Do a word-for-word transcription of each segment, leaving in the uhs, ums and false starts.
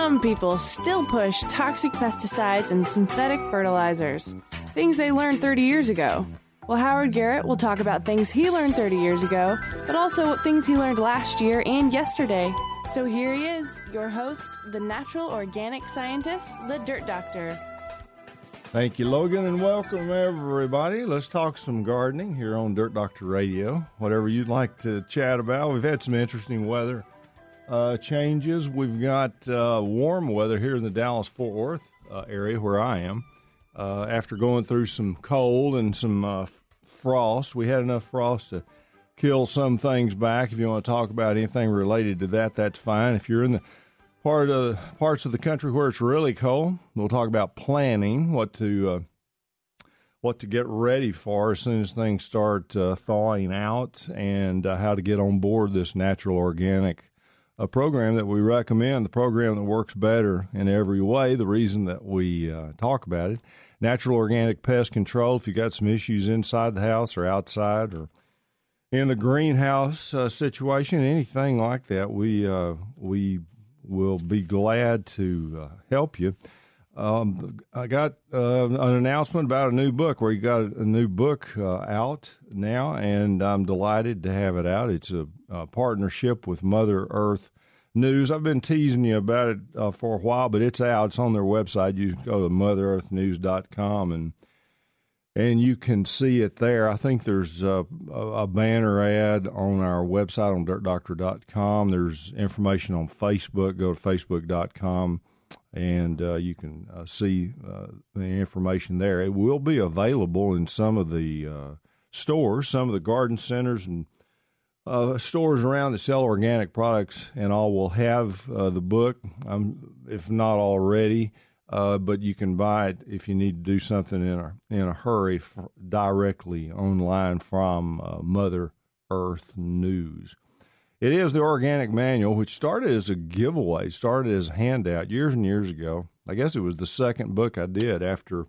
Some people still push toxic pesticides and synthetic fertilizers, things they learned thirty years ago. Well, Howard Garrett will talk about things he learned thirty years ago, but also things he learned last year and yesterday. So here he is, your host, the natural organic scientist, the Dirt Doctor. Thank you, Logan, and welcome, everybody. Let's talk some gardening here on Dirt Doctor Radio. Whatever you'd like to chat about. We've had some interesting weather uh, changes. We've got uh, warm weather here in the Dallas-Fort Worth uh, area where I am. Uh, after going through some cold and some uh, frost, we had enough frost to kill some things back. If you want to talk about anything related to that, that's fine. If you're in the part of parts of the country where it's really cold, we'll talk about planning, what to uh, what to get ready for as soon as things start uh, thawing out, and uh, how to get on board this natural organic uh, program that we recommend, the program that works better in every way, the reason that we uh, talk about it. Natural organic pest control, if you got some issues inside the house or outside or in the greenhouse uh, situation, anything like that, we uh, we will be glad to uh, help you. Um, I got uh, an announcement about a new book where you got a new book uh, out now, and I'm delighted to have it out. It's a, a partnership with Mother Earth News. I've been teasing you about it uh, for a while, but it's out. It's on their website. You can go to mother earth news dot com and And you can see it there. I think there's a, a banner ad on our website on dirt doctor dot com. There's information on Facebook. Go to facebook dot com, and uh, you can uh, see uh, the information there. It will be available in some of the uh, stores, some of the garden centers and uh, stores around that sell organic products, and all will have uh, the book, um, if not already. Uh, but you can buy it if you need to do something in a in a hurry for, directly online from uh, Mother Earth News. It is the Organic Manual, which started as a giveaway, started as a handout years and years ago. I guess it was the second book I did after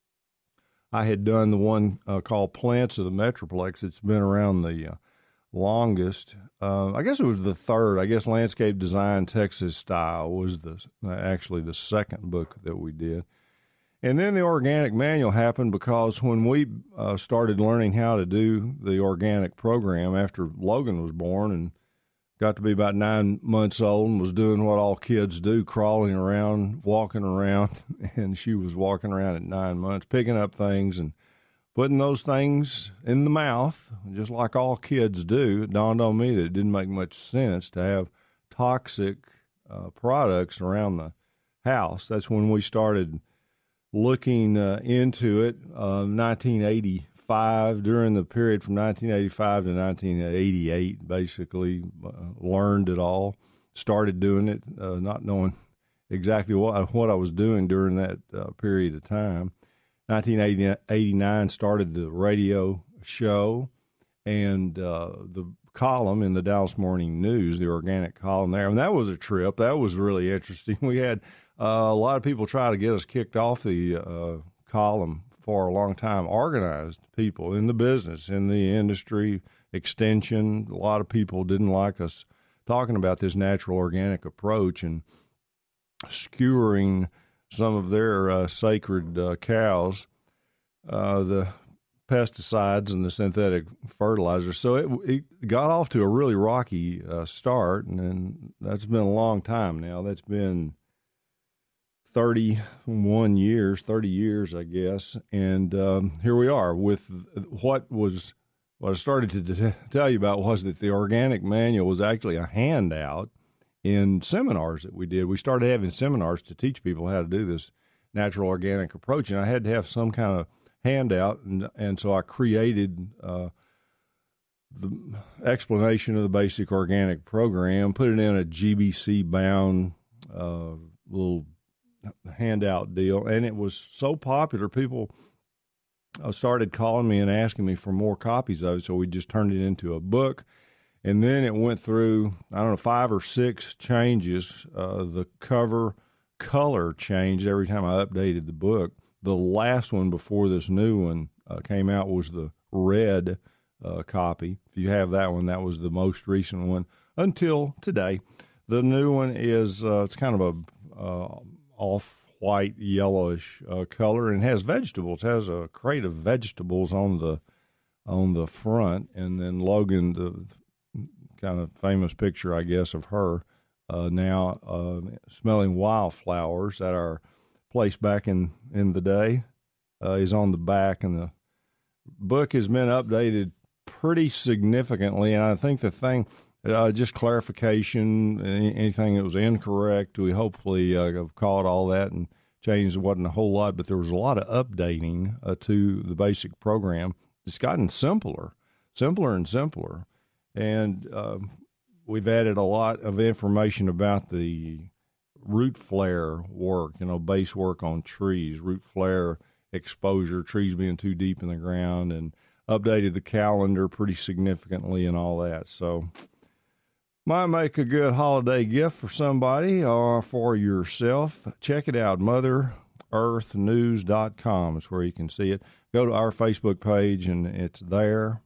I had done the one uh, called Plants of the Metroplex. It's been around the uh, longest. Uh, I guess it was the third. I guess Landscape Design Texas Style was the actually the second book that we did. And then the Organic Manual happened because when we uh, started learning how to do the organic program after Logan was born and got to be about nine months old and was doing what all kids do, crawling around, walking around, and she was walking around at nine months, picking up things and putting those things in the mouth, just like all kids do. It dawned on me that it didn't make much sense to have toxic uh, products around the house. That's when we started looking uh, into it. Uh, nineteen eighty-five, during the period from nineteen eighty-five to nineteen eighty-eight, basically uh, learned it all, started doing it, uh, not knowing exactly what, what I was doing during that uh, period of time. nineteen eighty-nine started the radio show and uh, the column in the Dallas Morning News, the organic column there. And that was a trip. That was really interesting. We had uh, a lot of people try to get us kicked off the uh, column for a long time. Organized people in the business, in the industry, extension. A lot of people didn't like us talking about this natural organic approach and skewering some of their uh, sacred uh, cows, uh, the pesticides and the synthetic fertilizers. So it, it got off to a really rocky uh, start, and, and that's been a long time now. That's been thirty-one years, thirty years, I guess. And um, here we are with what was, what I started to t- tell you about was that the Organic Manual was actually a handout in seminars that we did. We started having seminars to teach people how to do this natural organic approach, and I had to have some kind of handout, and, and so I created uh, the explanation of the basic organic program, put it in a G B C-bound uh, little handout deal, and it was so popular, people uh, started calling me and asking me for more copies of it, so we just turned it into a book. And then it went through, I don't know, five or six changes. Uh, the cover color changed every time I updated the book. The last one before this new one uh, came out was the red uh, copy. If you have that one, that was the most recent one until today. The new one is, uh, it's kind of uh, off-white, yellowish uh, color, and has vegetables. It has a crate of vegetables on the on the front, and then Logan, the kind of famous picture, I guess, of her uh, now uh, smelling wildflowers at our place back in, in the day uh, is on the back, and the book has been updated pretty significantly, and I think the thing, uh, just clarification, anything that was incorrect, we hopefully uh, have caught all that and changed. It wasn't a whole lot, but there was a lot of updating uh, to the basic program. It's gotten simpler, simpler and simpler, and uh, we've added a lot of information about the root flare work, you know, base work on trees, root flare exposure, trees being too deep in the ground, and updated the calendar pretty significantly and all that. So might make a good holiday gift for somebody or for yourself. Check it out, mother earth news dot com is where you can see it. Go to our Facebook page, and it's there,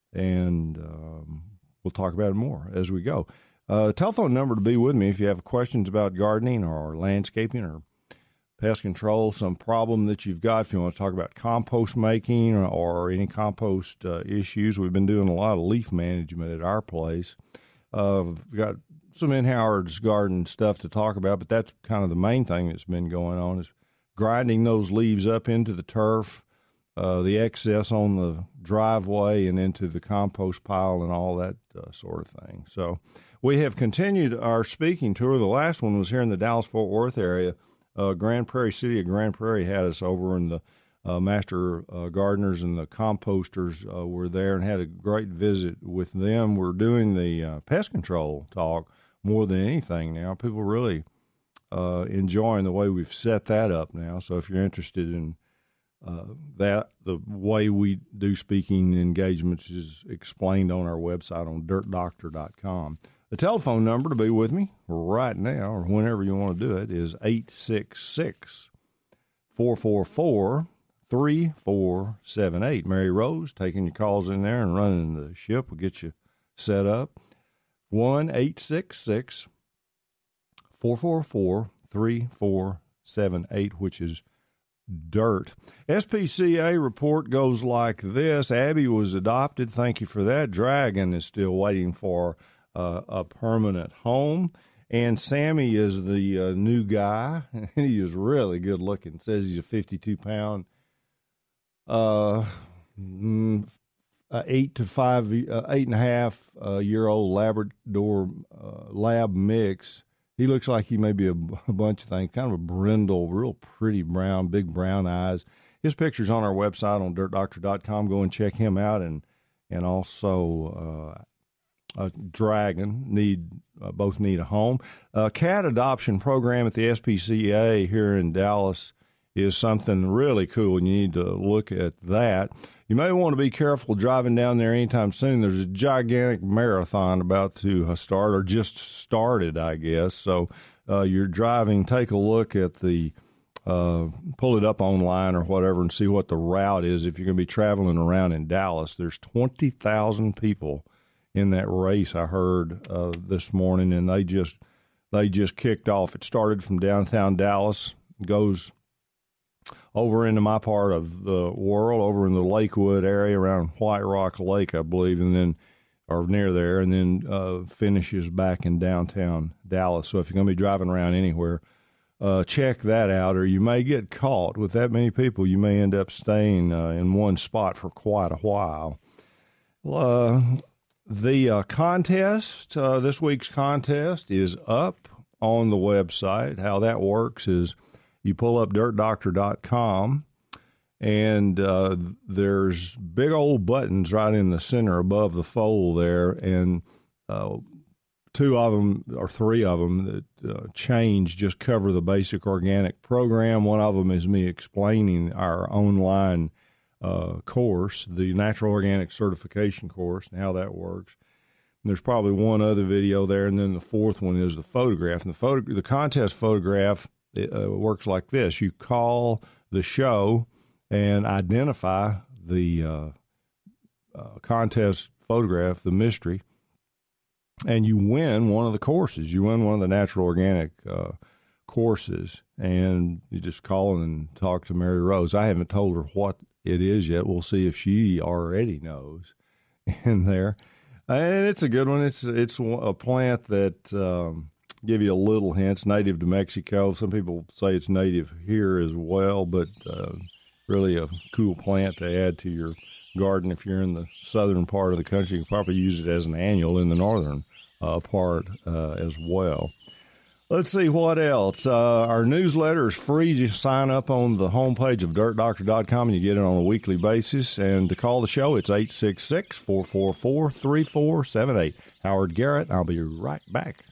and um, we'll talk about it more as we go. Uh, telephone number to be with me if you have questions about gardening or landscaping or pest control, some problem that you've got, if you want to talk about compost making or, or any compost uh, issues. We've been doing a lot of leaf management at our place. Uh, we've got some in Howard's garden stuff to talk about, but that's kind of the main thing that's been going on is grinding those leaves up into the turf, uh, the excess on the driveway and into the compost pile and all that uh, sort of thing. So we have continued our speaking tour. The last one was here in the Dallas-Fort Worth area. Uh, Grand Prairie, City of Grand Prairie had us over, and the uh, master uh, gardeners and the composters uh, were there and had a great visit with them. We're doing the uh, pest control talk more than anything now. People really uh, enjoying the way we've set that up now. So if you're interested in uh, that, the way we do speaking engagements is explained on our website on dirt doctor dot com. The telephone number to be with me right now, or whenever you want to do it, is eight six six, four four four, three four seven eight. Mary Rose taking your calls in there and running the ship will get you set up. one eight six six, four four four, three four seven eight, which is dirt. S P C A report goes like this. Abby was adopted. Thank you for that. Dragon is still waiting for Uh, a permanent home, and Sammy is the uh, new guy. He is really good looking. Says he's a fifty-two pound, uh, mm, uh, eight to five, uh, eight and a half uh, year old Labrador uh, lab mix. He looks like he may be a, a bunch of things. Kind of a brindle, real pretty brown, big brown eyes. His picture's on our website on dirt doctor dot com. Go and check him out, and and also. Uh, Uh, Dragon need uh, both need a home. Uh, cat adoption program at the S P C A here in Dallas is something really cool, and you need to look at that. You may want to be careful driving down there anytime soon. There's a gigantic marathon about to start, or just started, I guess. So uh, you're driving, take a look at the uh, pull it up online or whatever and see what the route is. If you're going to be traveling around in Dallas, there's twenty thousand people in that race I heard uh, this morning, and they just they just kicked off. It started from downtown Dallas, goes over into my part of the world, over in the Lakewood area around White Rock Lake, I believe, and then or near there, and then uh, finishes back in downtown Dallas. So if you're going to be driving around anywhere, uh, check that out, or you may get caught with that many people. You may end up staying uh, in one spot for quite a while. Uh, The uh, contest, uh, this week's contest is up on the website. How that works is you pull up dirt doctor dot com, and uh, there's big old buttons right in the center above the fold there, and uh, two of them or three of them that uh, change just cover the basic organic program. One of them is me explaining our online Uh, course, the Natural Organic Certification course, and how that works. And there's probably one other video there, and then the fourth one is the photograph. And the photo, the contest photograph it, uh, works like this: you call the show and identify the uh, uh, contest photograph, the mystery, and you win one of the courses. You win one of the Natural Organic uh, courses, and you just call and talk to Mary Rose. I haven't told her what it is yet. We'll see if she already knows in there. And it's a good one. It's it's a plant that um, give you a little hints. Native to Mexico. Some people say it's native here as well, but uh, really a cool plant to add to your garden. If you're in the southern part of the country, you can probably use it as an annual in the northern uh, part uh, as well. Let's see what else. Uh, our newsletter is free. Just sign up on the homepage of dirt doctor dot com and you get it on a weekly basis. And to call the show, it's eight six six, four four four, three four seven eight. Howard Garrett, I'll be right back.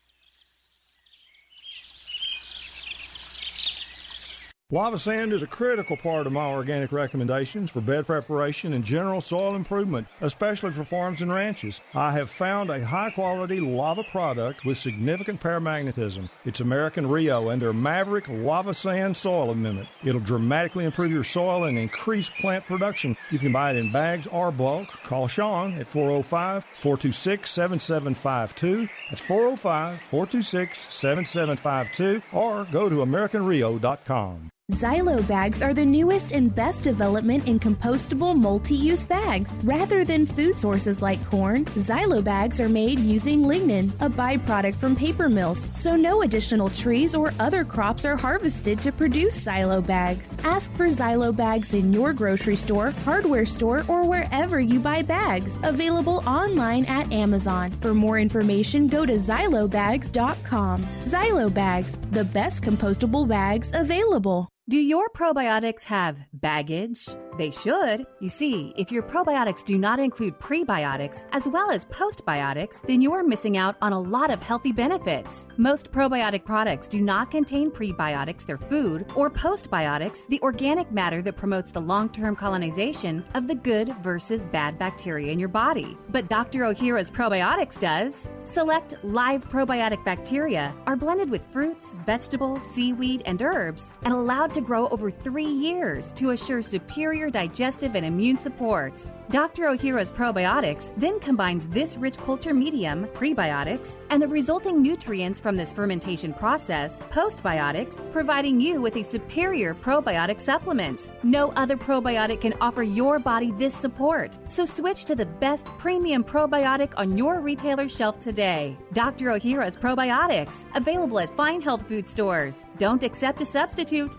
Lava sand is a critical part of my organic recommendations for bed preparation and general soil improvement, especially for farms and ranches. I have found a high-quality lava product with significant paramagnetism. It's American Rio and their Maverick Lava Sand Soil Amendment. It'll dramatically improve your soil and increase plant production. You can buy it in bags or bulk. Call Sean at four oh five, four two six, seven seven five two. That's four oh five, four two six, seven seven five two, or go to american rio dot com. Xylo bags are the newest and best development in compostable multi-use bags. Rather than food sources like corn, Xylo bags are made using lignin, a byproduct from paper mills, so no additional trees or other crops are harvested to produce Xylo bags. Ask for Xylo bags in your grocery store, hardware store, or wherever you buy bags. Available online at Amazon. For more information, go to xylo bags dot com. Xylo bags, the best compostable bags available. Do your probiotics have baggage? They should. You see, if your probiotics do not include prebiotics as well as postbiotics, then you're missing out on a lot of healthy benefits. Most probiotic products do not contain prebiotics, their food, or postbiotics, the organic matter that promotes the long-term colonization of the good versus bad bacteria in your body. But Doctor Ohhira's Probiotics does. Select live probiotic bacteria are blended with fruits, vegetables, seaweed, and herbs and allowed to grow over three years to assure superior digestive and immune support. Doctor Ohhira's Probiotics then combines this rich culture medium, prebiotics, and the resulting nutrients from this fermentation process, postbiotics, providing you with a superior probiotic supplement. No other probiotic can offer your body this support, so switch to the best premium probiotic on your retailer shelf today. Doctor Ohhira's Probiotics, available at fine health food stores. Don't accept a substitute.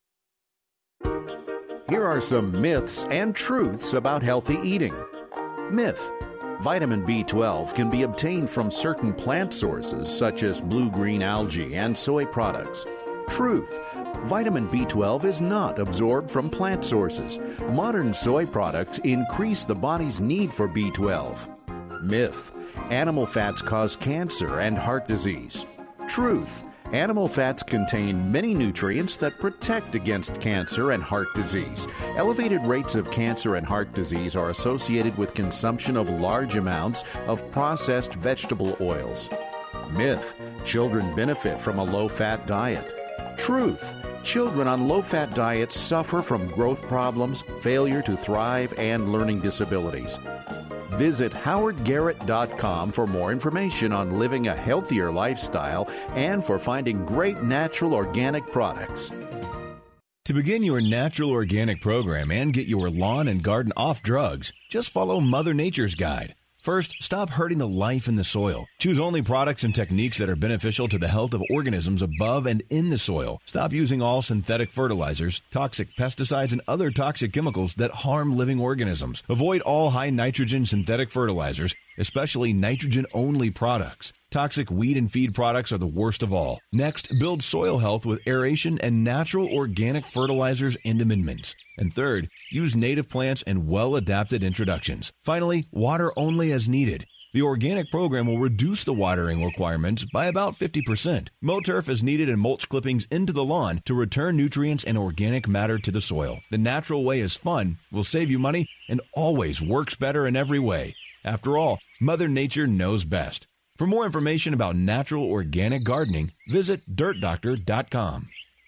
Here are some myths and truths about healthy eating. Myth: vitamin B twelve can be obtained from certain plant sources such as blue-green algae and soy products. Truth: vitamin B twelve is not absorbed from plant sources. Modern soy products increase the body's need for B twelve. Myth: animal fats cause cancer and heart disease. Truth: animal fats contain many nutrients that protect against cancer and heart disease. Elevated rates of cancer and heart disease are associated with consumption of large amounts of processed vegetable oils. Myth: children benefit from a low-fat diet. Truth: children on low-fat diets suffer from growth problems, failure to thrive, and learning disabilities. Visit howard garrett dot com for more information on living a healthier lifestyle and for finding great natural organic products. To begin your natural organic program and get your lawn and garden off drugs, just follow Mother Nature's guide. First, stop hurting the life in the soil. Choose only products and techniques that are beneficial to the health of organisms above and in the soil. Stop using all synthetic fertilizers, toxic pesticides, and other toxic chemicals that harm living organisms. Avoid all high nitrogen synthetic fertilizers, especially nitrogen-only products. Toxic weed and feed products are the worst of all. Next, build soil health with aeration and natural organic fertilizers and amendments. And third, use native plants and well-adapted introductions. Finally, water only as needed. The organic program will reduce the watering requirements by about fifty percent. Mow turf as needed and mulch clippings into the lawn to return nutrients and organic matter to the soil. The natural way is fun, will save you money, and always works better in every way. After all, Mother Nature knows best. For more information about natural organic gardening, visit dirt doctor dot com.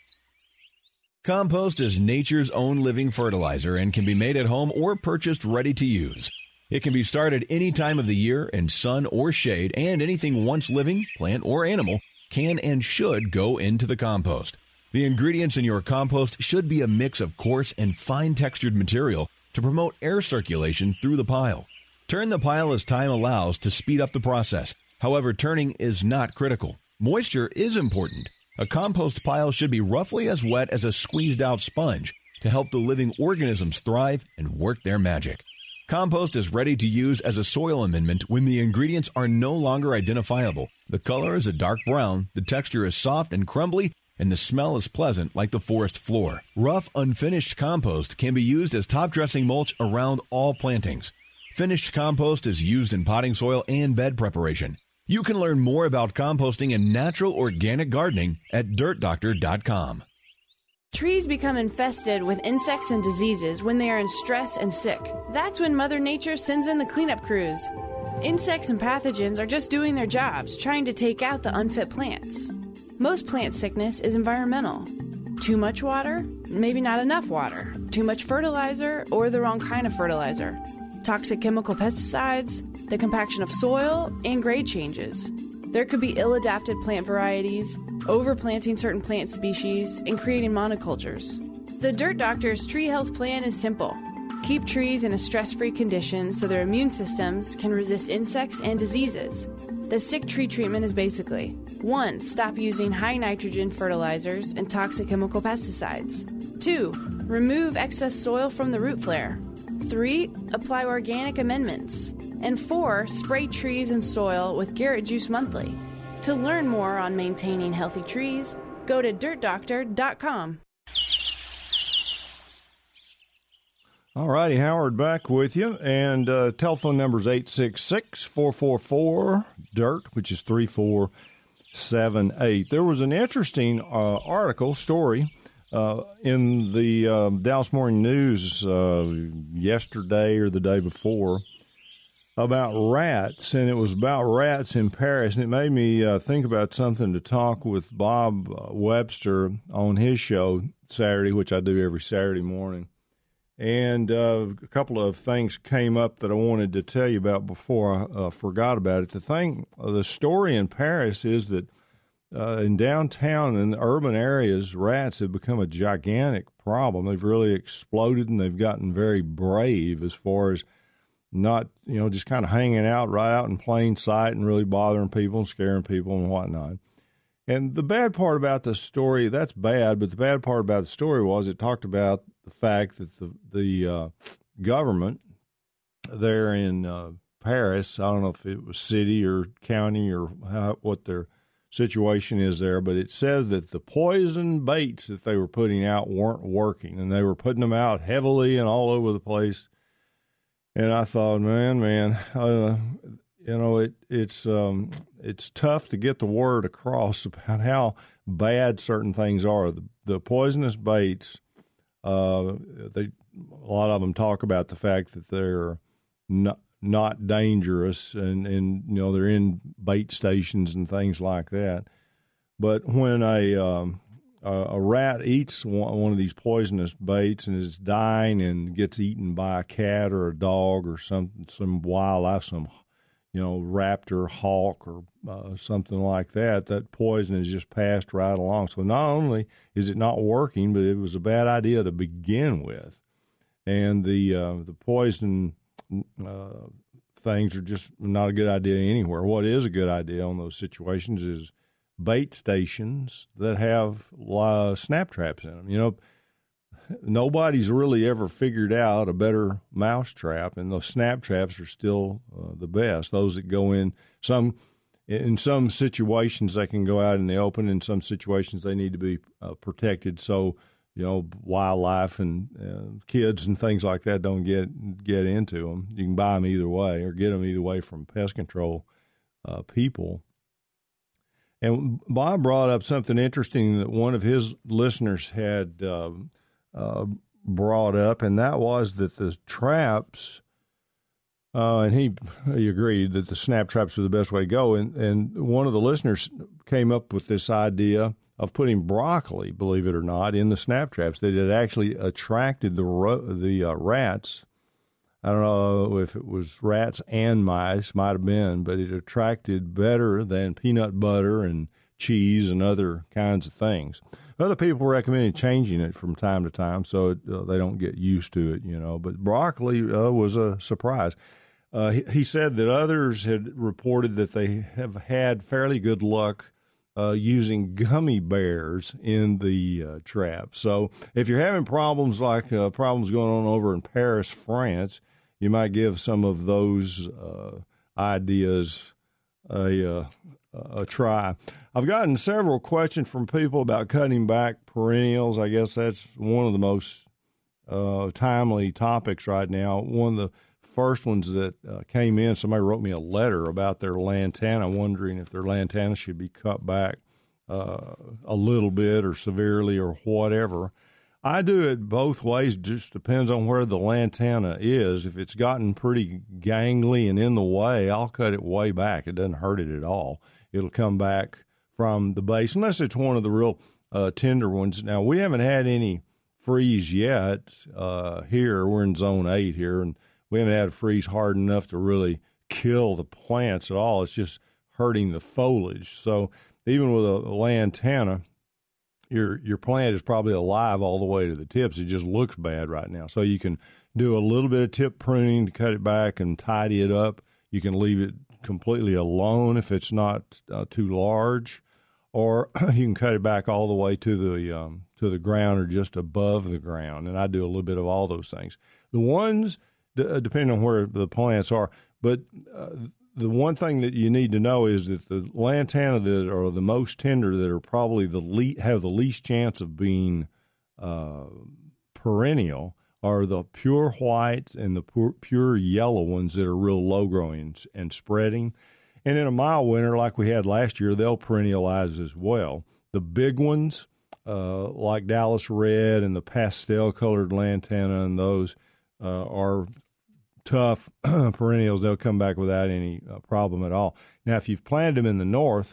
Compost is nature's own living fertilizer and can be made at home or purchased ready to use. It can be started any time of the year in sun or shade, and anything once living, plant or animal, can and should go into the compost. The ingredients in your compost should be a mix of coarse and fine-textured material to promote air circulation through the pile. Turn the pile as time allows to speed up the process. However, turning is not critical. Moisture is important. A compost pile should be roughly as wet as a squeezed-out sponge to help the living organisms thrive and work their magic. Compost is ready to use as a soil amendment when the ingredients are no longer identifiable. The color is a dark brown, the texture is soft and crumbly, and the smell is pleasant like the forest floor. Rough, unfinished compost can be used as top dressing mulch around all plantings. Finished compost is used in potting soil and bed preparation. You can learn more about composting and natural organic gardening at dirt doctor dot com. Trees become infested with insects and diseases when they are in stress and sick. That's when Mother Nature sends in the cleanup crews. Insects and pathogens are just doing their jobs, trying to take out the unfit plants. Most plant sickness is environmental. Too much water, maybe not enough water. Too much fertilizer or the wrong kind of fertilizer. Toxic chemical pesticides, the compaction of soil, and grade changes. There could be ill-adapted plant varieties, overplanting certain plant species, and creating monocultures. The Dirt Doctor's tree health plan is simple. Keep trees in a stress-free condition so their immune systems can resist insects and diseases. The sick tree treatment is basically: one. Stop using high nitrogen fertilizers and toxic chemical pesticides. two. Remove excess soil from the root flare. three. Apply organic amendments. And four. Spray trees and soil with Garrett Juice Monthly. To learn more on maintaining healthy trees, go to dirt doctor dot com. All righty, Howard back with you. And uh, telephone number is eight six six, four four four, D I R T, which is three four seven eight. There was an interesting uh, article, story, uh, in the uh, Dallas Morning News uh, yesterday or the day before about rats, and it was about rats in Paris, and it made me uh, think about something to talk with Bob Webster on his show Saturday, which I do every Saturday morning. And uh, a couple of things came up that I wanted to tell you about before I uh, forgot about it. The thing, uh, the story in Paris is that uh, in downtown and urban areas, rats have become a gigantic problem. They've really exploded, and they've gotten very brave as far as not, you know, just kind of hanging out right out in plain sight and really bothering people and scaring people and whatnot. And the bad part about the story, that's bad, but the bad part about the story was it talked about the fact that the the uh, government there in uh, Paris, I don't know if it was city or county or how, what their situation is there, but it said that the poison baits that they were putting out weren't working, and they were putting them out heavily and all over the place. And I thought, man, man, uh, you know, it it's um, it's tough to get the word across about how bad certain things are. The, the poisonous baits, uh, they a lot of them talk about the fact that they're not not dangerous, and, and you know they're in bait stations and things like that. But when a um, a, a rat eats one, one of these poisonous baits and is dying and gets eaten by a cat or a dog or some some wildlife, some you know raptor, hawk, or uh, something like that, that poison is just passed right along. So not only is it not working, but it was a bad idea to begin with, and the uh, the poison uh, things are just not a good idea anywhere. What is a good idea on those situations is bait stations that have uh, snap traps in them. You know, nobody's really ever figured out a better mouse trap, and those snap traps are still uh, the best. Those that go in some in some situations they can go out in the open. In some situations they need to be uh, protected, so you know wildlife and uh, kids and things like that don't get get into them. You can buy them either way or get them either way from pest control uh, people. And Bob brought up something interesting that one of his listeners had uh, uh, brought up, and that was that the traps, uh, and he he agreed that the snap traps were the best way to go. And, and one of the listeners came up with this idea of putting broccoli, believe it or not, in the snap traps, that it actually attracted the ro- the uh, rats. I don't know if it was rats and mice, might have been, but it attracted better than peanut butter and cheese and other kinds of things. Other people recommended changing it from time to time so it, uh, they don't get used to it, you know. But broccoli uh, was a surprise. Uh, he, he said that others had reported that they have had fairly good luck uh, using gummy bears in the uh, trap. So if you're having problems like uh, problems going on over in Paris, France, you might give some of those uh, ideas a, uh, a try. I've gotten several questions from people about cutting back perennials. I guess that's one of the most uh, timely topics right now. One of the first ones that uh, came in, somebody wrote me a letter about their lantana, wondering if their lantana should be cut back uh, a little bit or severely or whatever. I do it both ways. Just depends on where the lantana is. If it's gotten pretty gangly and in the way, I'll cut it way back. It doesn't hurt it at all. It'll come back from the base, unless it's one of the real uh, tender ones. Now, we haven't had any freeze yet uh, here. We're in zone eight here, and we haven't had a freeze hard enough to really kill the plants at all. It's just hurting the foliage. So even with a lantana, your your plant is probably alive all the way to the tips. It just looks bad right now. So you can do a little bit of tip pruning to cut it back and tidy it up. You can leave it completely alone if it's not uh, too large, or you can cut it back all the way to the um, to the ground or just above the ground. And I do a little bit of all those things. The ones d- depending on where the plants are, but uh, the one thing that you need to know is that the lantana that are the most tender, that are probably the le- have the least chance of being uh, perennial, are the pure white and the pure, pure yellow ones that are real low growing and spreading. And in a mild winter like we had last year, they'll perennialize as well. The big ones, uh, like Dallas Red and the pastel colored lantana, and those uh, are tough perennials. They'll come back without any uh, problem at all. Now, if you've planted them in the north,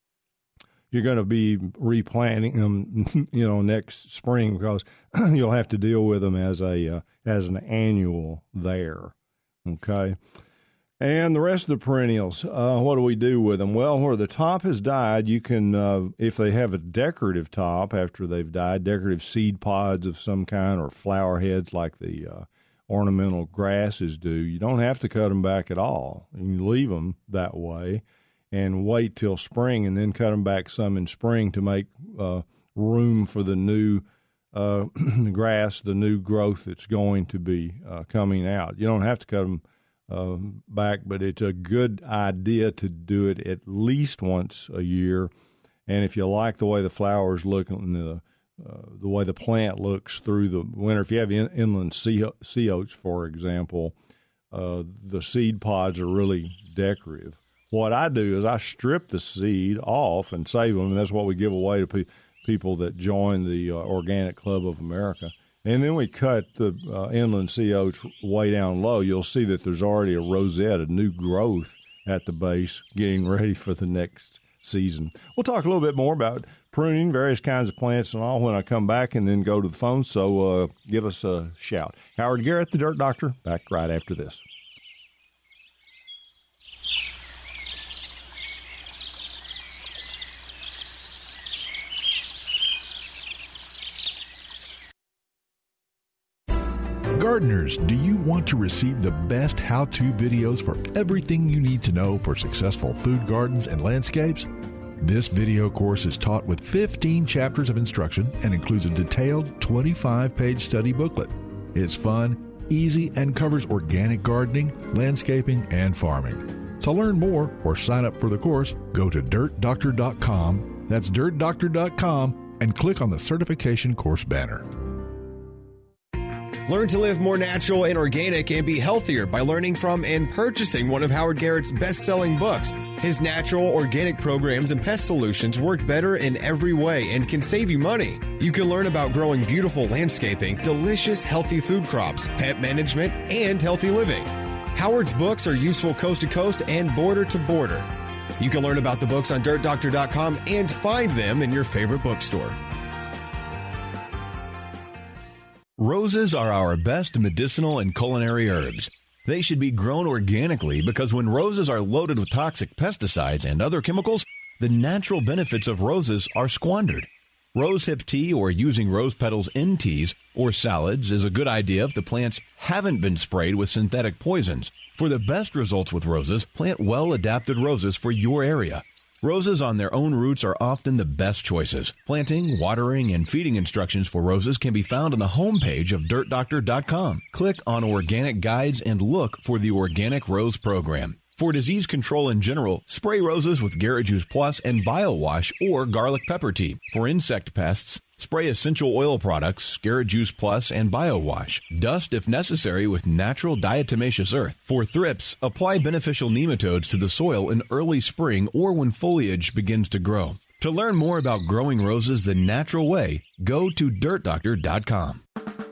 you're going to be replanting them, you know, next spring, because you'll have to deal with them as a uh, as an annual there. Okay, and the rest of the perennials, uh, what do we do with them? Well, where the top has died, you can, uh, if they have a decorative top after they've died, decorative seed pods of some kind or flower heads like the uh, ornamental grasses do, you don't have to cut them back at all. You can leave them that way and wait till spring and then cut them back some in spring to make uh, room for the new uh, grass, the new growth that's going to be uh, coming out. You don't have to cut them uh, back, but it's a good idea to do it at least once a year. And if you like the way the flowers look and the Uh, the way the plant looks through the winter. If you have in, inland sea, sea oats, for example, uh, the seed pods are really decorative. What I do is I strip the seed off and save them, and that's what we give away to pe- people that join the uh, Organic Club of America. And then we cut the uh, inland sea oats way down low. You'll see that there's already a rosette, a new growth at the base, getting ready for the next season. We'll talk a little bit more about pruning, various kinds of plants and all when I come back, and then go to the phone. So uh, give us a shout. Howard Garrett, the Dirt Doctor, back right after this. Gardeners, do you want to receive the best how-to videos for everything you need to know for successful food gardens and landscapes? This video course is taught with fifteen chapters of instruction and includes a detailed twenty-five page study booklet. It's fun, easy, and covers organic gardening, landscaping, and farming. To learn more or sign up for the course, go to dirt doctor dot com. That's dirt doctor dot com and click on the certification course banner. Learn to live more natural and organic and be healthier by learning from and purchasing one of Howard Garrett's best-selling books. His natural, organic programs and pest solutions work better in every way and can save you money. You can learn about growing beautiful landscaping, delicious, healthy food crops, pet management, and healthy living. Howard's books are useful coast to coast and border to border. You can learn about the books on dirt doctor dot com and find them in your favorite bookstore. Roses are our best medicinal and culinary herbs. They should be grown organically because when roses are loaded with toxic pesticides and other chemicals, the natural benefits of roses are squandered. Rosehip tea or using rose petals in teas or salads is a good idea if the plants haven't been sprayed with synthetic poisons. For the best results with roses, plant well-adapted roses for your area. Roses on their own roots are often the best choices. Planting, watering, and feeding instructions for roses can be found on the homepage of dirt doctor dot com. Click on Organic Guides and look for the Organic Rose Program. For disease control in general, spray roses with Garrett Juice Plus and BioWash or garlic pepper tea. For insect pests, spray essential oil products, Garrett Juice Plus and BioWash. Dust if necessary with natural diatomaceous earth. For thrips, apply beneficial nematodes to the soil in early spring or when foliage begins to grow. To learn more about growing roses the natural way, go to dirt doctor dot com.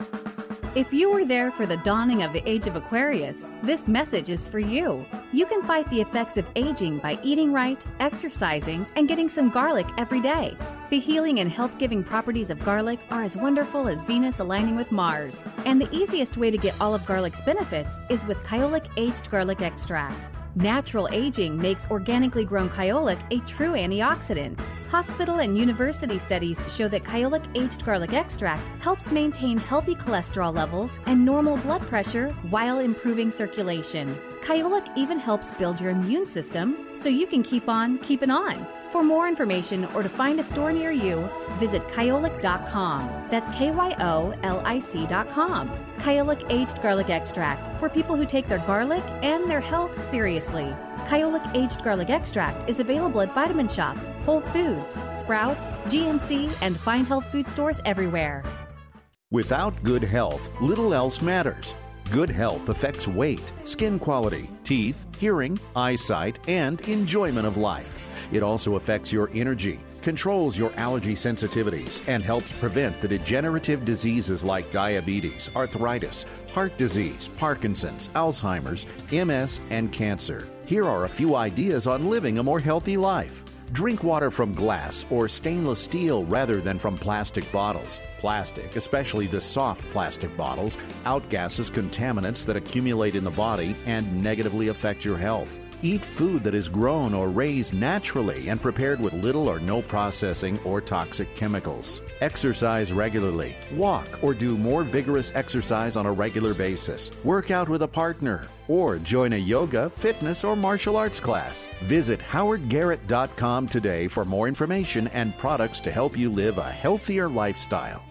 If you were there for the dawning of the age of Aquarius, this message is for you. You can fight the effects of aging by eating right, exercising, and getting some garlic every day. The healing and health-giving properties of garlic are as wonderful as Venus aligning with Mars. And the easiest way to get all of garlic's benefits is with Kyolic Aged Garlic Extract. Natural aging makes organically grown Kyolic a true antioxidant. Hospital and university studies show that Kyolic Aged Garlic Extract helps maintain healthy cholesterol levels and normal blood pressure while improving circulation. Kyolic even helps build your immune system so you can keep on keeping on. For more information or to find a store near you, visit kyolic dot com. That's K Y O L I C dot com. Kyolic Aged Garlic Extract for people who take their garlic and their health seriously. Kyolic Aged Garlic Extract is available at Vitamin Shop, Whole Foods, Sprouts, G N C, and fine health food stores everywhere. Without good health, little else matters. Good health affects weight, skin quality, teeth, hearing, eyesight, and enjoyment of life. It also affects your energy, controls your allergy sensitivities, and helps prevent the degenerative diseases like diabetes, arthritis, heart disease, Parkinson's, Alzheimer's, M S, and cancer. Here are a few ideas on living a more healthy life. Drink water from glass or stainless steel rather than from plastic bottles. Plastic, especially the soft plastic bottles, outgasses contaminants that accumulate in the body and negatively affect your health. Eat food that is grown or raised naturally and prepared with little or no processing or toxic chemicals. Exercise regularly. Walk or do more vigorous exercise on a regular basis. Work out with a partner or join a yoga, fitness, or martial arts class. Visit howard garrett dot com today for more information and products to help you live a healthier lifestyle.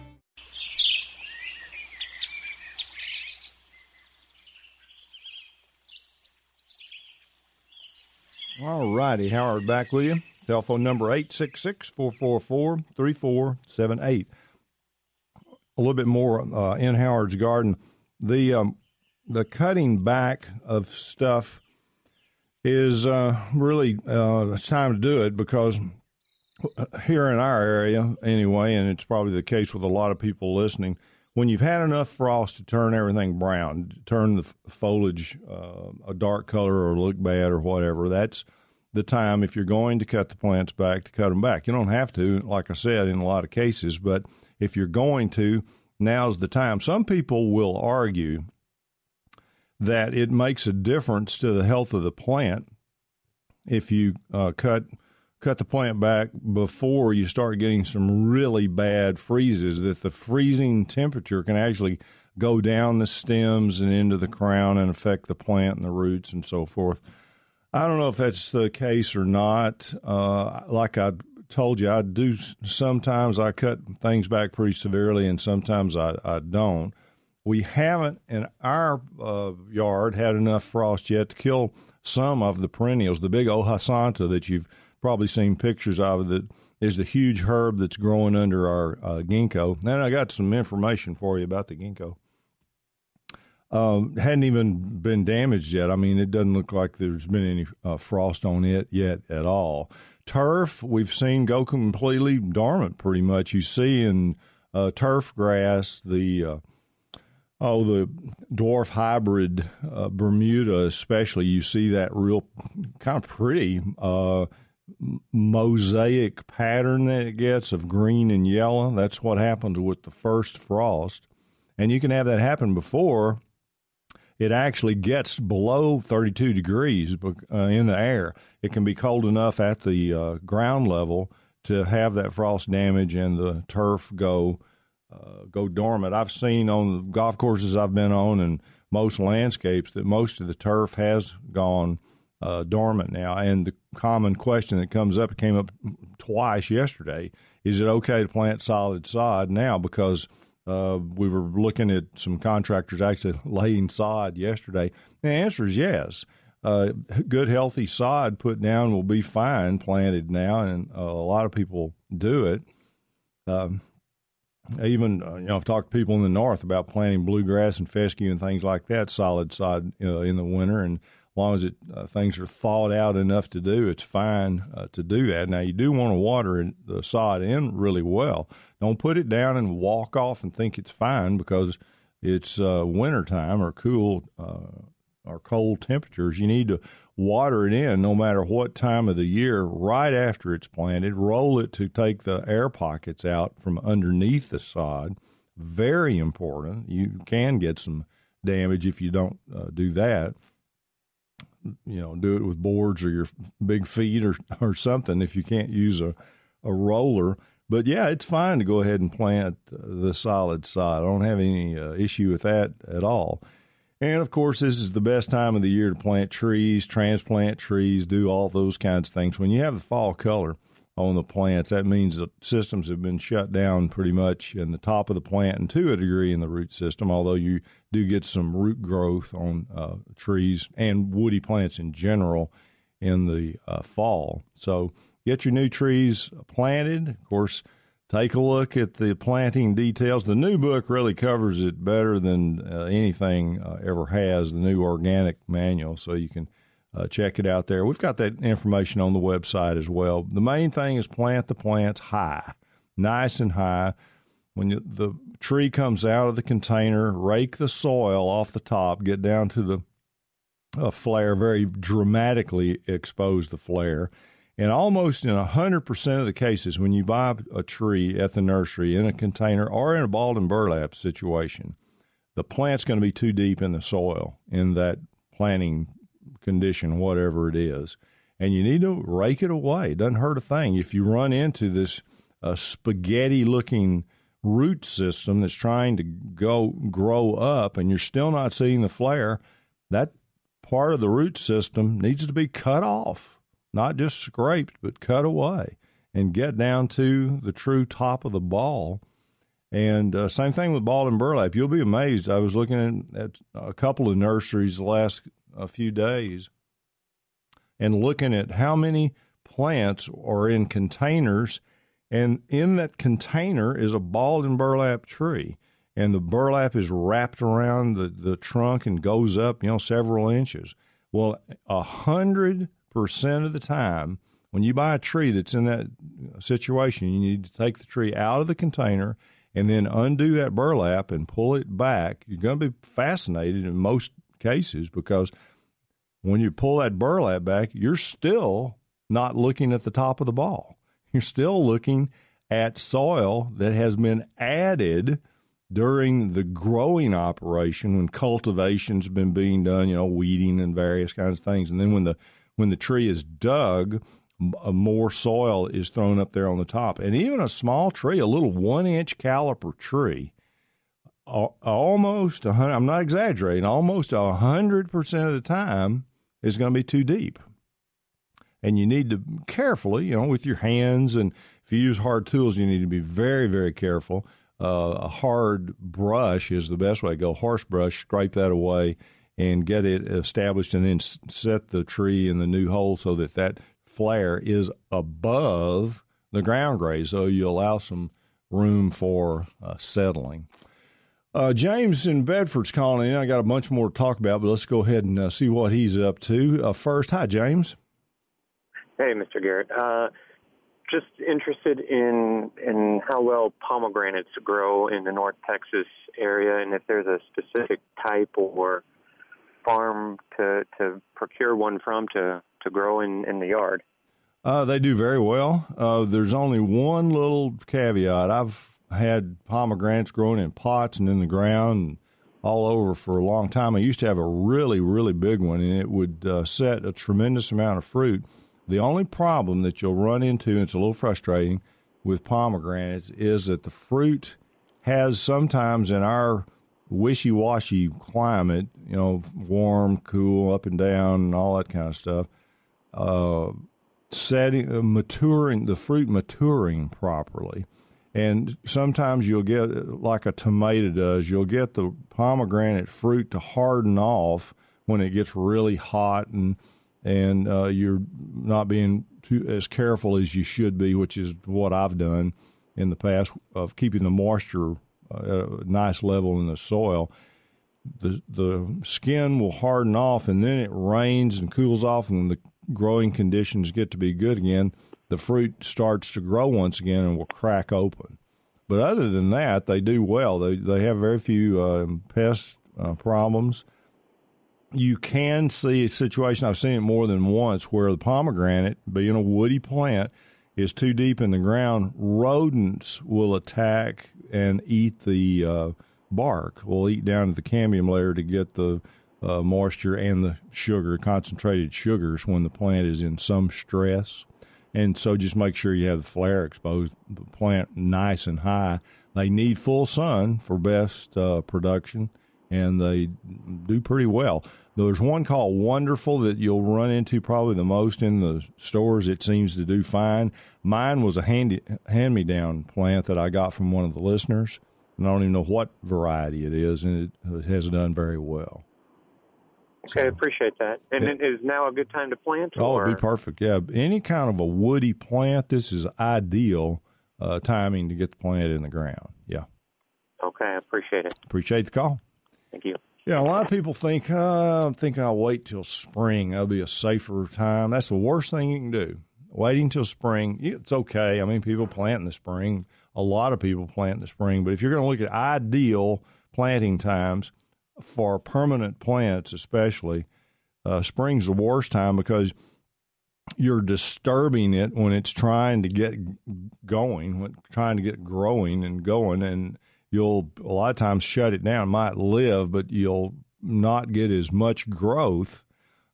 All righty, Howard back with you. Telephone number eight six six, four four four, three four seven eight. A little bit more uh, in Howard's garden. The um, the cutting back of stuff is uh, really uh, it's time to do it, because here in our area anyway, and it's probably the case with a lot of people listening, when you've had enough frost to turn everything brown, turn the foliage uh, a dark color or look bad or whatever, that's the time, if you're going to cut the plants back, to cut them back. You don't have to, like I said, in a lot of cases, but if you're going to, now's the time. Some people will argue that it makes a difference to the health of the plant if you uh, cut cut the plant back before you start getting some really bad freezes, that the freezing temperature can actually go down the stems and into the crown and affect the plant and the roots and so forth. I don't know if that's the case or not. Uh, like I told you, I do sometimes I cut things back pretty severely, and sometimes I, I don't. We haven't in our uh, yard had enough frost yet to kill some of the perennials. The big Ohasanta that you've probably seen pictures of, that is the huge herb that's growing under our uh, ginkgo. And I got some information for you about the ginkgo. Um, hadn't even been damaged yet. I mean, it doesn't look like there's been any uh, frost on it yet at all. Turf, we've seen go completely dormant pretty much. You see in uh, turf grass, the uh, oh, the dwarf hybrid uh, Bermuda especially, you see that real kind of pretty uh, mosaic pattern that it gets of green and yellow. That's what happens with the first frost. And you can have that happen before it actually gets below thirty-two degrees uh, in the air. It can be cold enough at the uh, ground level to have that frost damage and the turf go uh, go dormant. I've seen on the golf courses I've been on and most landscapes that most of the turf has gone uh, dormant now. And the common question that comes up, it came up twice yesterday, is it okay to plant solid sod now? Because uh, we were looking at some contractors actually laying sod yesterday. The answer is yes. Uh, good, healthy sod put down will be fine planted now, and uh, a lot of people do it. Um, even, uh, you know, I've talked to people in the north about planting bluegrass and fescue and things like that, solid sod uh, in the winter, and as long as it uh, things are thawed out enough to do, it's fine uh, to do that. Now, you do want to water the sod in really well. Don't put it down and walk off and think it's fine because it's uh, wintertime or cool uh or cold temperatures. You need to water it in no matter what time of the year right after it's planted. Roll it to take the air pockets out from underneath the sod. Very important. You can get some damage if you don't uh, do that. You know, do it with boards or your big feet or, or something if you can't use a, a roller. But, yeah, it's fine to go ahead and plant the solid sod. I don't have any uh, issue with that at all. And, of course, this is the best time of the year to plant trees, transplant trees, do all those kinds of things. When you have the fall color on the plants, that means the systems have been shut down pretty much in the top of the plant and to a degree in the root system, although you do get some root growth on uh, trees and woody plants in general in the uh, fall. So get your new trees planted. Of course, take a look at the planting details. The new book really covers it better than uh, anything uh, ever has, the new organic manual, so you can uh, check it out there. We've got that information on the website as well. The main thing is plant the plants high, nice and high. When you, the tree comes out of the container, rake the soil off the top, get down to the uh, flare, very dramatically expose the flare. And almost in one hundred percent of the cases, when you buy a tree at the nursery in a container or in a balled and burlap situation, the plant's going to be too deep in the soil in that planting condition, whatever it is. And you need to rake it away. It doesn't hurt a thing. If you run into this uh, spaghetti-looking root system that's trying to go grow up and you're still not seeing the flare, that part of the root system needs to be cut off. Not just scraped, but cut away and get down to the true top of the ball. And uh, same thing with balled and burlap. You'll be amazed. I was looking at, at a couple of nurseries the last a few days and looking at how many plants are in containers, and in that container is a balled and burlap tree. And the burlap is wrapped around the, the trunk and goes up, you know, several inches. Well, a hundred percent of the time, when you buy a tree that's in that situation, you need to take the tree out of the container and then undo that burlap and pull it back. You're going to be fascinated in most cases because when you pull that burlap back, you're still not looking at the top of the ball. You're still looking at soil that has been added during the growing operation when cultivation's been being done, you know, weeding and various kinds of things. And then when the When the tree is dug, more soil is thrown up there on the top. And even a small tree, a little one-inch caliper tree, almost, I'm not exaggerating, almost one hundred percent of the time is going to be too deep. And you need to carefully, you know, with your hands, and if you use hard tools, you need to be very, very careful. Uh, a hard brush is the best way to go. Horse brush, scrape that away and get it established, and then set the tree in the new hole so that that flare is above the ground grade, so you allow some room for uh, settling. Uh, James in Bedford's calling in. I got a bunch more to talk about, but let's go ahead and uh, see what he's up to. Uh, first, hi, James. Hey, Mister Garrett. Uh, just interested in in how well pomegranates grow in the North Texas area, and if there's a specific type or farm to, to procure one from to, to grow in, in the yard. Uh, they do very well. Uh, there's only one little caveat. I've had pomegranates growing in pots and in the ground, and all over for a long time. I used to have a really, really big one, and it would uh, set a tremendous amount of fruit. The only problem that you'll run into, and it's a little frustrating, with pomegranates is that the fruit has sometimes in our wishy-washy climate, you know, warm, cool, up and down, and all that kind of stuff, uh, setting, uh, maturing, the fruit maturing properly. And sometimes you'll get, like a tomato does, you'll get the pomegranate fruit to harden off when it gets really hot and and uh, you're not being too, as careful as you should be, which is what I've done in the past of keeping the moisture uh, at a nice level in the soil. The the skin will harden off, and then it rains and cools off, and the growing conditions get to be good again. The fruit starts to grow once again and will crack open. But other than that, they do well. They they have very few uh, pest uh, problems. You can see a situation, I've seen it more than once, where the pomegranate, being a woody plant, is too deep in the ground. Rodents will attack and eat the uh, bark, will eat down to the cambium layer to get the uh, moisture and the sugar, concentrated sugars, when the plant is in some stress. And so just make sure you have the flare exposed, the plant nice and high. They need full sun for best uh, production, and they do pretty well. There's one called Wonderful that you'll run into probably the most in the stores. It seems to do fine. Mine was a handy, hand-me-down plant that I got from one of the listeners, and I don't even know what variety it is, and it has done very well. Okay, I appreciate that. And it, is now a good time to plant? Oh, or? It'd be perfect, yeah. Any kind of a woody plant, this is ideal uh, timing to get the plant in the ground, yeah. Okay, I appreciate it. Appreciate the call. Thank you. Yeah, a lot of people think, uh, I'm thinking I'll wait till spring. That'll be a safer time. That's the worst thing you can do. Waiting till spring, it's okay. I mean, people plant in the spring. A lot of people plant in the spring. But if you're going to look at ideal planting times for permanent plants especially, uh, spring's the worst time because you're disturbing it when it's trying to get going, when trying to get growing and going, and you'll a lot of times shut it down. It might live, but you'll not get as much growth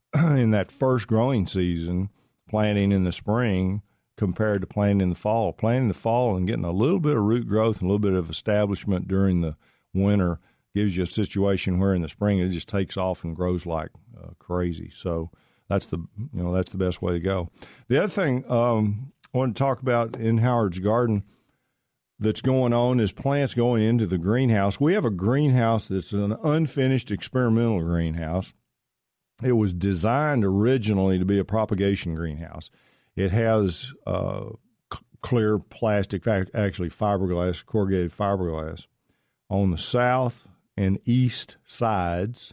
in that first growing season, planting in the spring compared to planting in the fall. Planting in the fall and getting a little bit of root growth and a little bit of establishment during the winter gives you a situation where in the spring it just takes off and grows like uh, crazy. So that's the you know that's the best way to go. The other thing um, I want to talk about in Howard's Garden that's going on is plants going into the greenhouse. We have a greenhouse that's an unfinished experimental greenhouse. It was designed originally to be a propagation greenhouse. It has uh, c- clear plastic, actually fiberglass, corrugated fiberglass, on the south and east sides.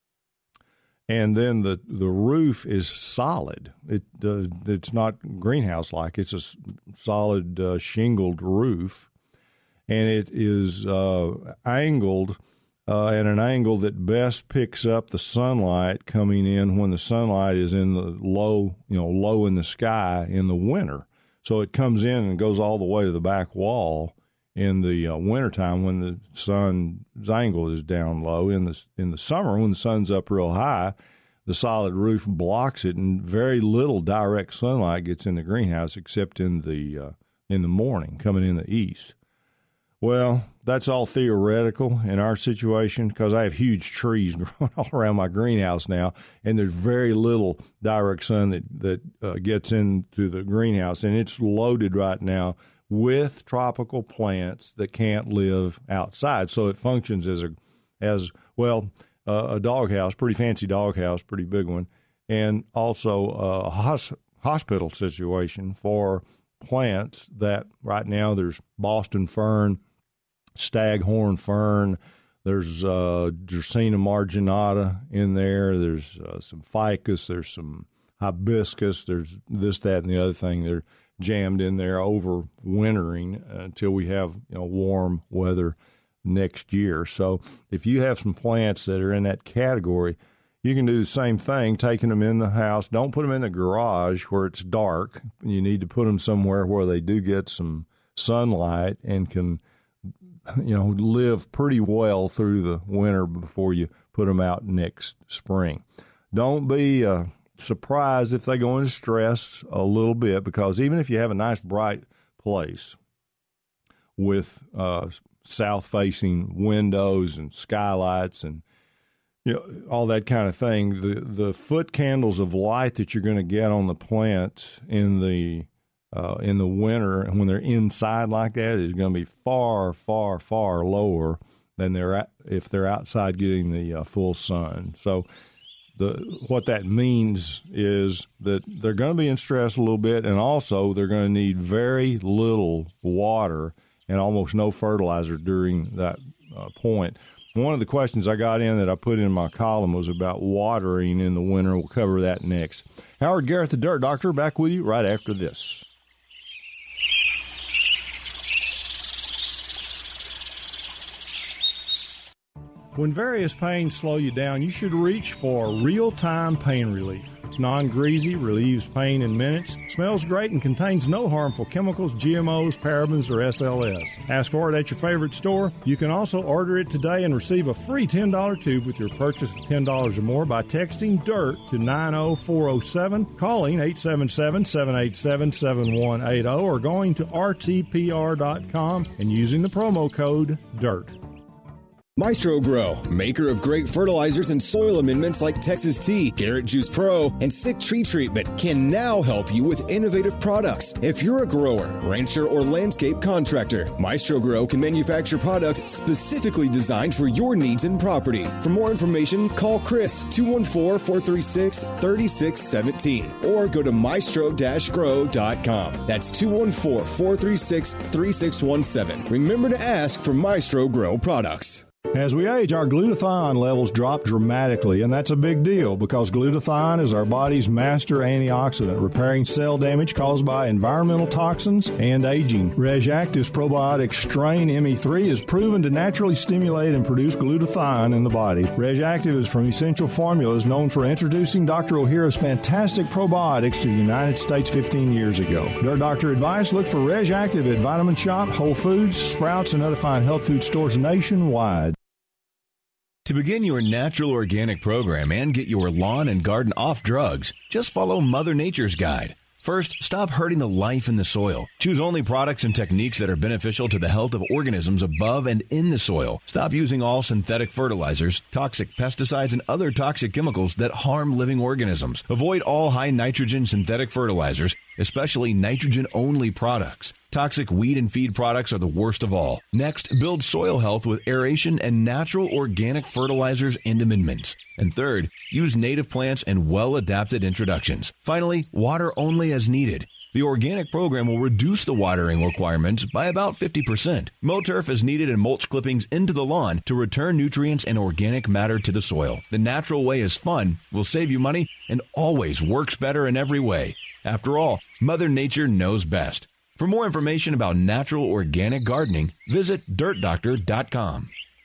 And then the, the roof is solid. It uh, It's not greenhouse-like. It's a solid uh, shingled roof. And it is uh, angled uh, at an angle that best picks up the sunlight coming in when the sunlight is in the low, you know, low in the sky in the winter. So it comes in and goes all the way to the back wall in the uh, wintertime when the sun's angle is down low. In the in the summer, when the sun's up real high, the solid roof blocks it, and very little direct sunlight gets in the greenhouse except in the uh, in the morning coming in the east. Well, that's all theoretical in our situation because I have huge trees growing all around my greenhouse now, and there's very little direct sun that, that uh, gets into the greenhouse, and it's loaded right now with tropical plants that can't live outside. So it functions as, a as well, uh, a doghouse, pretty fancy doghouse, pretty big one, and also a hos- hospital situation for plants that right now there's Boston fern, staghorn fern, there's uh, Dracaena marginata in there, there's uh, some ficus, there's some hibiscus, there's this, that, and the other thing. They're jammed in there over wintering until we have you know warm weather next year. So if you have some plants that are in that category, you can do the same thing, taking them in the house. Don't put them in the garage where it's dark. You need to put them somewhere where they do get some sunlight and can you know, live pretty well through the winter before you put them out next spring. Don't be uh, surprised if they go into stress a little bit, because even if you have a nice bright place with uh, south-facing windows and skylights and you know, all that kind of thing, the the foot candles of light that you're going to get on the plants in the uh, in the winter when they're inside like that is going to be far, far, far lower than they're at, if they're outside getting the uh, full sun. So the what that means is that they're going to be in stress a little bit, and also they're going to need very little water and almost no fertilizer during that uh, point. One of the questions I got in that I put in my column was about watering in the winter. We'll cover that next. Howard Garrett, the Dirt Doctor, back with you right after this. When various pains slow you down, you should reach for real-time pain relief. It's non-greasy, relieves pain in minutes, smells great, and contains no harmful chemicals, G M Os, parabens, or S L S. Ask for it at your favorite store. You can also order it today and receive a free ten dollar tube with your purchase of ten dollars or more by texting DIRT to nine oh four oh seven, calling eight seven seven, seven eight seven, seven one eight zero, or going to R T P R dot com and using the promo code DIRT. Maestro Grow, maker of great fertilizers and soil amendments like Texas Tea, Garrett Juice Pro, and Sick Tree Treatment, can now help you with innovative products. If you're a grower, rancher, or landscape contractor, Maestro Grow can manufacture products specifically designed for your needs and property. For more information, call Chris two one four, four three six, three six one seven or go to maestro dash grow dot com. That's two one four, four three six, three six one seven. Remember to ask for Maestro Grow products. As we age, our glutathione levels drop dramatically, and that's a big deal because glutathione is our body's master antioxidant, repairing cell damage caused by environmental toxins and aging. RegActive's probiotic strain M E three is proven to naturally stimulate and produce glutathione in the body. RegActive is from Essential Formulas, known for introducing Doctor O'Hara's fantastic probiotics to the United States fifteen years ago. Dirt Doctor advice, look for RegActive at Vitamin Shop, Whole Foods, Sprouts, and other fine health food stores nationwide. To begin your natural organic program and get your lawn and garden off drugs, just follow Mother Nature's guide. First, stop hurting the life in the soil. Choose only products and techniques that are beneficial to the health of organisms above and in the soil. Stop using all synthetic fertilizers, toxic pesticides, and other toxic chemicals that harm living organisms. Avoid all high nitrogen synthetic fertilizers, especially nitrogen-only products. Toxic weed and feed products are the worst of all. Next, build soil health with aeration and natural organic fertilizers and amendments. And third, use native plants and well-adapted introductions. Finally, water only as needed. The organic program will reduce the watering requirements by about fifty percent. Mow turf is needed and mulch clippings into the lawn to return nutrients and organic matter to the soil. The natural way is fun, will save you money, and always works better in every way. After all, Mother Nature knows best. For more information about natural organic gardening, visit dirt doctor dot com.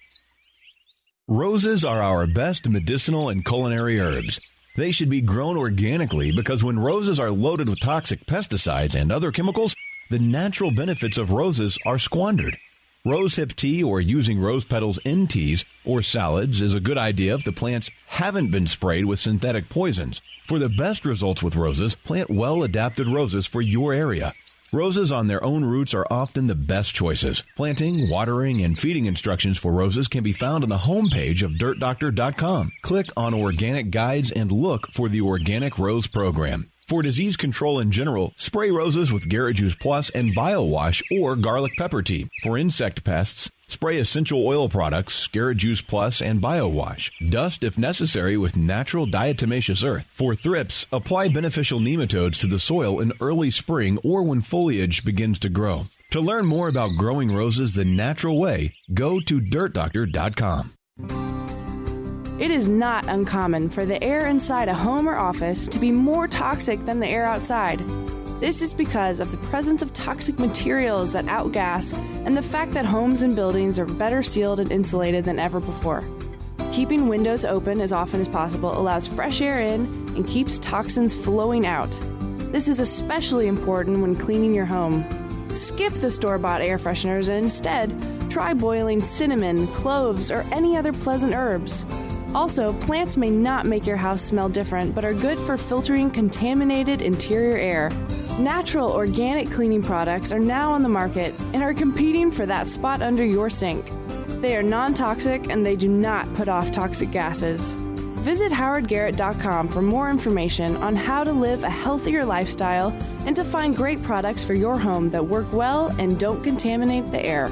Roses are our best medicinal and culinary herbs. They should be grown organically because when roses are loaded with toxic pesticides and other chemicals, the natural benefits of roses are squandered. Rosehip tea or using rose petals in teas or salads is a good idea if the plants haven't been sprayed with synthetic poisons. For the best results with roses, plant well-adapted roses for your area. Roses on their own roots are often the best choices. Planting, watering, and feeding instructions for roses can be found on the homepage of dirt doctor dot com. Click on Organic Guides and look for the Organic Rose Program. For disease control in general, spray roses with Garrett Juice Plus and BioWash or garlic pepper tea. For insect pests, spray essential oil products, Garrett Juice Plus and BioWash. Dust if necessary with natural diatomaceous earth. For thrips, apply beneficial nematodes to the soil in early spring or when foliage begins to grow. To learn more about growing roses the natural way, go to dirt doctor dot com. It is not uncommon for the air inside a home or office to be more toxic than the air outside. This is because of the presence of toxic materials that outgas and the fact that homes and buildings are better sealed and insulated than ever before. Keeping windows open as often as possible allows fresh air in and keeps toxins flowing out. This is especially important when cleaning your home. Skip the store-bought air fresheners and instead Try boiling cinnamon, cloves, or any other pleasant herbs. Also, plants may not make your house smell different, but are good for filtering contaminated interior air. Natural organic cleaning products are now on the market and are competing for that spot under your sink. They are non-toxic and they do not put off toxic gases. Visit howard garrett dot com for more information on how to live a healthier lifestyle and to find great products for your home that work well and don't contaminate the air.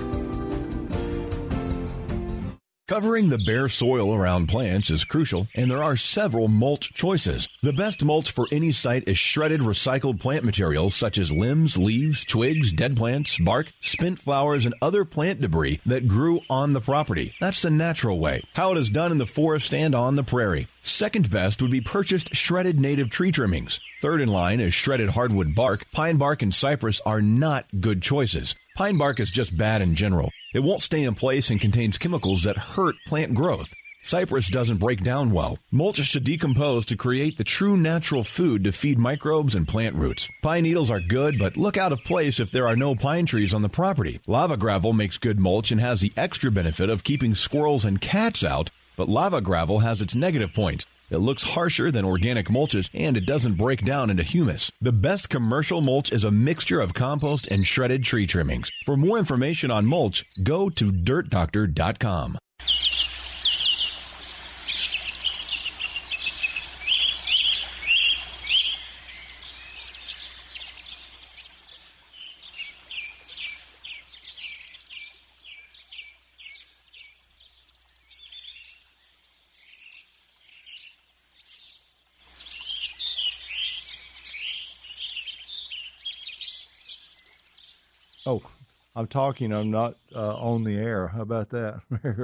Covering the bare soil around plants is crucial, and there are several mulch choices. The best mulch for any site is shredded recycled plant materials such as limbs, leaves, twigs, dead plants, bark, spent flowers, and other plant debris that grew on the property. That's the natural way, how it is done in the forest and on the prairie. Second best would be purchased shredded native tree trimmings. Third in line is shredded hardwood bark. Pine bark and cypress are not good choices. Pine bark is just bad in general. It won't stay in place and contains chemicals that hurt plant growth. Cypress doesn't break down well. Mulch should decompose to create the true natural food to feed microbes and plant roots. Pine needles are good, but look out of place if there are no pine trees on the property. Lava gravel makes good mulch and has the extra benefit of keeping squirrels and cats out, but lava gravel has its negative points. It looks harsher than organic mulches, and it doesn't break down into humus. The best commercial mulch is a mixture of compost and shredded tree trimmings. For more information on mulch, go to dirt doctor dot com. Oh, I'm talking. I'm not uh, on the air. How about that?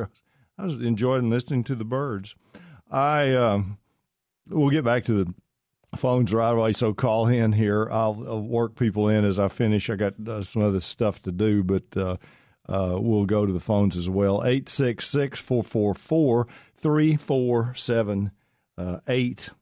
I was enjoying listening to the birds. I um, we'll get back to the phones right away. So call in here. I'll, I'll work people in as I finish. I got uh, some other stuff to do, but uh, uh, we'll go to the phones as well. eight six six, four four four, three four seven eight.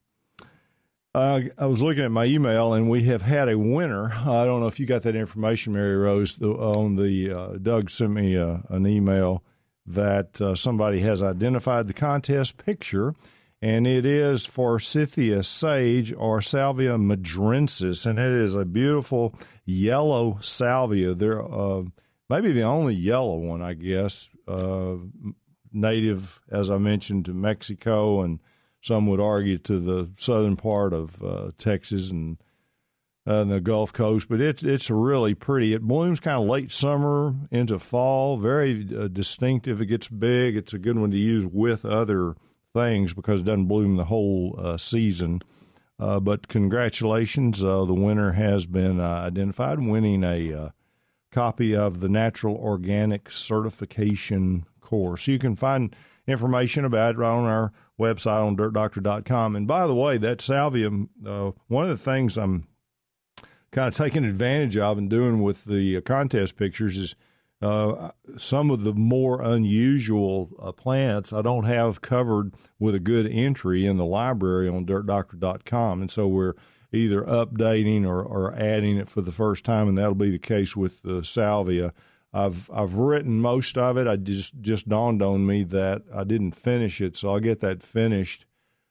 Uh, I was looking at my email, and we have had a winner. I don't know if you got that information, Mary Rose, the, on the uh, Doug sent me uh, an email that uh, somebody has identified the contest picture, and it is Forsythia sage or Salvia madrensis, and it is a beautiful yellow salvia. They're uh, maybe the only yellow one, I guess, uh, native, as I mentioned, to Mexico, and some would argue to the southern part of uh, Texas and, uh, the Gulf Coast. But it's it's really pretty. It blooms kind of late summer into fall, very uh, distinctive. It gets big. It's a good one to use with other things because it doesn't bloom the whole uh, season. Uh, but congratulations. Uh, the winner has been uh, identified, winning a uh, copy of the Natural Organic Certification course. You can find information about it right on our website on dirt doctor dot com. And by the way, that salvia, uh, one of the things I'm kind of taking advantage of and doing with the uh, contest pictures is uh, some of the more unusual uh, plants I don't have covered with a good entry in the library on dirt doctor dot com. And so we're either updating or, or adding it for the first time, and that'll be the case with the salvia. I've I've written most of it. I just just dawned on me that I didn't finish it, so I'll get that finished,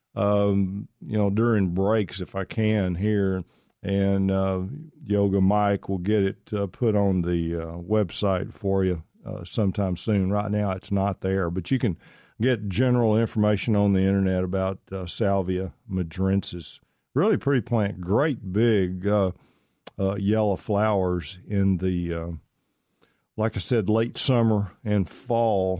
um, you know, during breaks if I can here. And uh, Yoga Mike will get it uh, put on the uh, website for you uh, sometime soon. Right now, it's not there, but you can get general information on the internet about uh, Salvia madrensis. Really pretty plant, great big uh, uh, yellow flowers in the. Uh, Like I said, late summer and fall.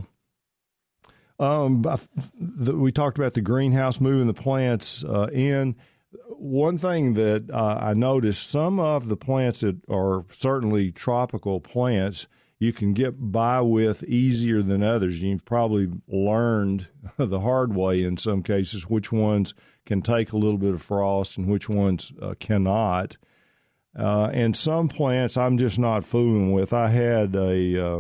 Um, we talked about the greenhouse, moving the plants uh, in. One thing that uh, I noticed, some of the plants that are certainly tropical plants, you can get by with easier than others. You've probably learned the hard way in some cases which ones can take a little bit of frost and which ones uh, cannot. Uh, and some plants I'm just not fooling with. I had a uh,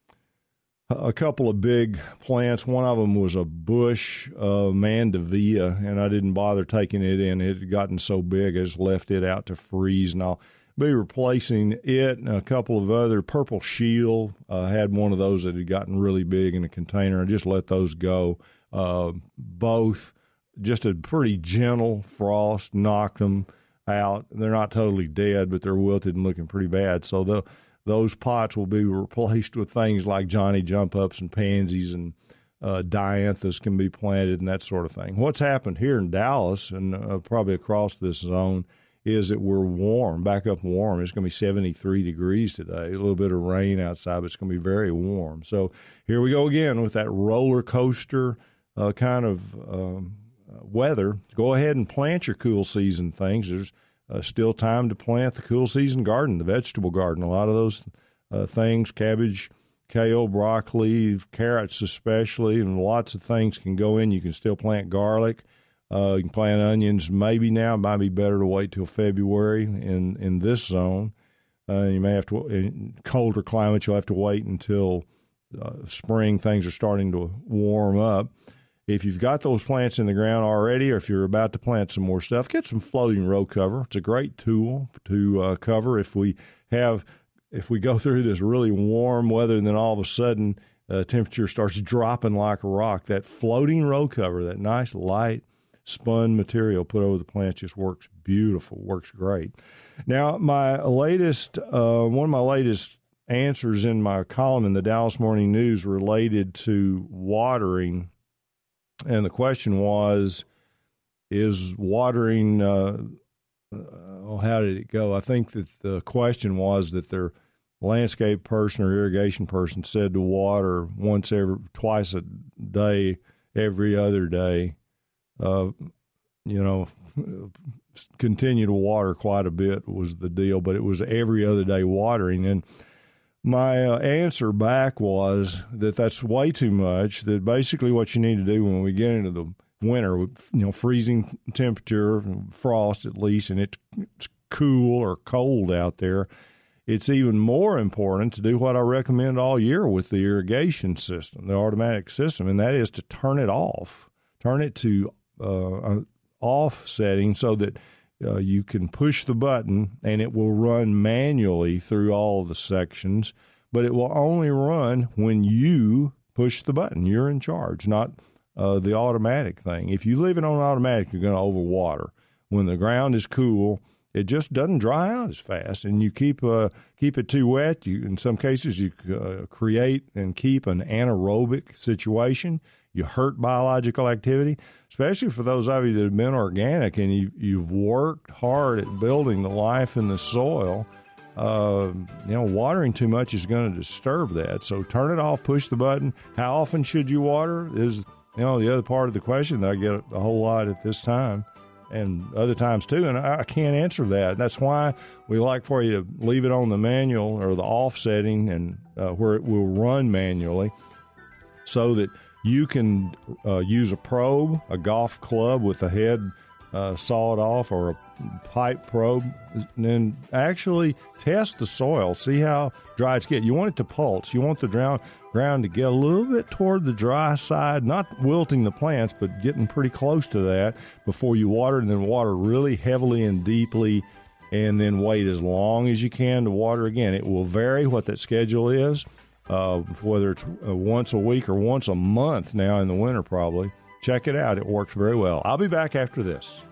a couple of big plants. One of them was a bush uh, mandevilla, and I didn't bother taking it in. It had gotten so big, I just left it out to freeze. And I'll be replacing it and a couple of other. Purple Shield uh, had one of those that had gotten really big in a container. I just let those go. Uh, both, just a pretty gentle frost knocked them out. They're not totally dead, but they're wilted and looking pretty bad. So the, those pots will be replaced with things like Johnny Jump Ups and pansies, and uh, dianthus can be planted and that sort of thing. What's happened here in Dallas and uh, probably across this zone is that we're warm, back up warm. It's going to be seventy-three degrees today, a little bit of rain outside, but it's going to be very warm. So here we go again with that roller coaster uh, kind of um, weather. Go ahead and plant your cool season things. There's uh, still time to plant the cool season garden, the vegetable garden. A lot of those uh, things, cabbage, kale, broccoli, carrots especially, and lots of things can go in. You can still plant garlic. Uh, you can plant onions maybe now. It might be better to wait till February in, in this zone. Uh, you may have to, in colder climates, you'll have to wait until uh, spring. Things are starting to warm up. If you've got those plants in the ground already, or if you're about to plant some more stuff, get some floating row cover. It's a great tool to uh, cover if we have, if we go through this really warm weather and then all of a sudden uh, temperature starts dropping like a rock. That floating row cover, that nice light spun material put over the plant, just works beautiful, works great. Now, my latest, uh, one of my latest answers in my column in the Dallas Morning News related to watering, and the question was, is watering, uh, oh, how did it go? I think that the question was that their landscape person or irrigation person said to water once every, twice a day, every other day. Uh, you know, continue to water quite a bit was the deal, but it was every other day watering. And my uh, answer back was that that's way too much, that basically what you need to do when we get into the winter with, you know, freezing temperature, frost at least, and it's cool or cold out there, it's even more important to do what I recommend all year with the irrigation system, the automatic system, and that is to turn it off. Turn it to Uh, off setting so that uh, you can push the button and it will run manually through all the sections, but it will only run when you push the button. You're in charge, not uh, the automatic thing. If you leave it on automatic, you're going to overwater. When the ground is cool, it just doesn't dry out as fast, and you keep uh, keep it too wet. You, in some cases, you uh, create and keep an anaerobic situation. You hurt biological activity, especially for those of you that have been organic and you, you've worked hard at building the life in the soil. Uh, you know, watering too much is going to disturb that. So turn it off, push the button. How often should you water is, you know, the other part of the question that I get a whole lot at this time and other times too, and I, I can't answer that. That's why we like for you to leave it on the manual or the off setting and uh, where it will run manually so that you can uh, use a probe, a golf club with the head uh, sawed off, or a pipe probe, and then actually test the soil, see how dry it's getting. You want it to pulse. You want the ground, ground to get a little bit toward the dry side, not wilting the plants, but getting pretty close to that before you water, and then water really heavily and deeply, and then wait as long as you can to water again. It will vary what that schedule is. Uh, whether it's uh, once a week or once a month now in the winter probably. Check it out. It works very well. I'll be back after this.